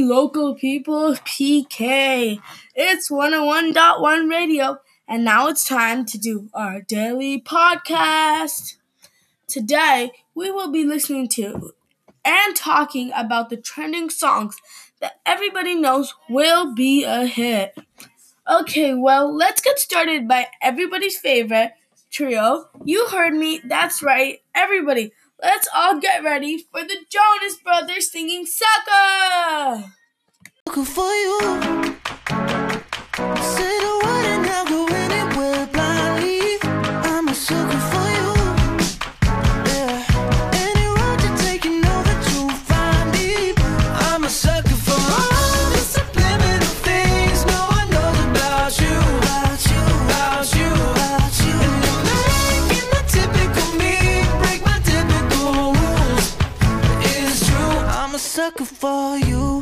local people, PK. It's 101.1 Radio, and now it's time to do our daily podcast. Today, we will be listening to and talking about the trending songs that everybody knows will be a hit. Okay, well, let's get started by everybody's favorite trio. You heard me, that's right, everybody. Let's all get ready for the Jonas Brothers singing Sucker! Looking for you. Say the word and I'll go anywhere blindly. I'm a sucker for you. Yeah. Any road you take, you know that you'll find me. I'm a sucker for all the subliminal things no one knows about you. About you. And you're making the typical me break my typical rules. It's true, I'm a sucker for you.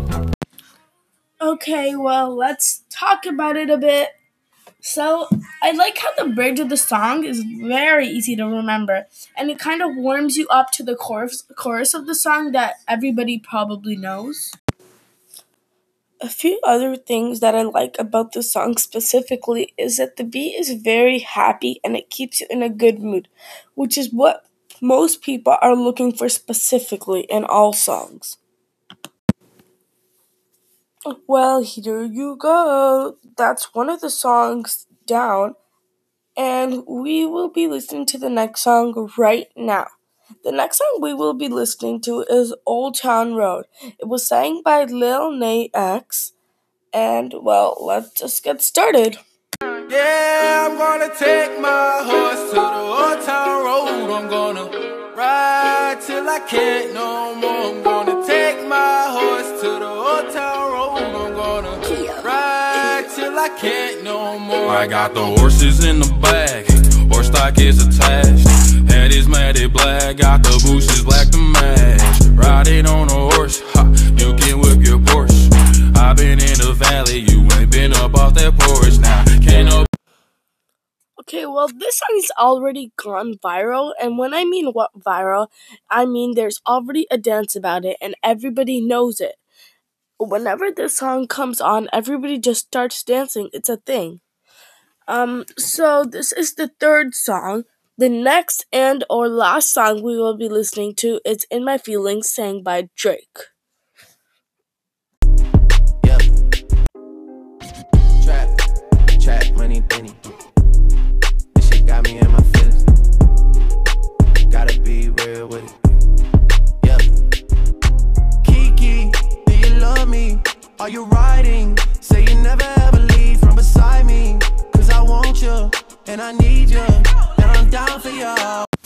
Okay, well, let's talk about it a bit. So, I like how the bridge of the song is very easy to remember, and it kind of warms you up to the chorus of the song that everybody probably knows. A few other things that I like about the song specifically is that the beat is very happy and it keeps you in a good mood, which is what most people are looking for specifically in all songs. Well, here you go. That's one of the songs down, and we will be listening to the next song right now. The next song we will be listening to is Old Town Road. It was sang by Lil Nas X, and well, let's just get started. Yeah, I'm gonna take my horse to the old town road. I'm gonna ride till I can't no more. I'm gonna take my horse to the old town road. I'm gonna ride till I can't no more. I got the horses in the bag, horse stock is attached. Head is matted black, got the bushes black to match. Riding on a horse, ha, you can whip your Porsche. I've been in the valley, you ain't been up off that porch. Now, can't no. Okay, well, this song is already gone viral, and when I mean what viral, I mean there's already a dance about it, and everybody knows it. Whenever this song comes on, everybody just starts dancing. It's a thing. So this is the third song. The next and or last song we will be listening to is In My Feelings, sang by Drake. Yep. Trap, money, penny. This shit got me in my feelings. Gotta be real with it. Yep. Kiki, do you love me? Are you riding? Say you never ever leave from beside me. Cause I want you, and I need you, and I'm down for you.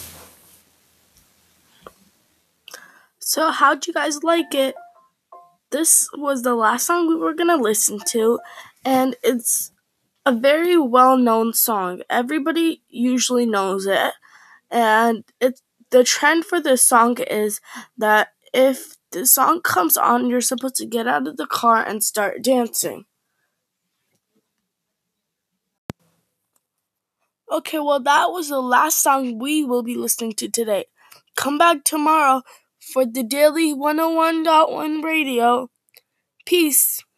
So how'd you guys like it? This was the last song we were gonna listen to, and it's a very well-known song. Everybody usually knows it, and the trend for this song is that if the song comes on, you're supposed to get out of the car and start dancing. Okay, well, that was the last song we will be listening to today. Come back tomorrow for the Daily 101.1 Radio. Peace.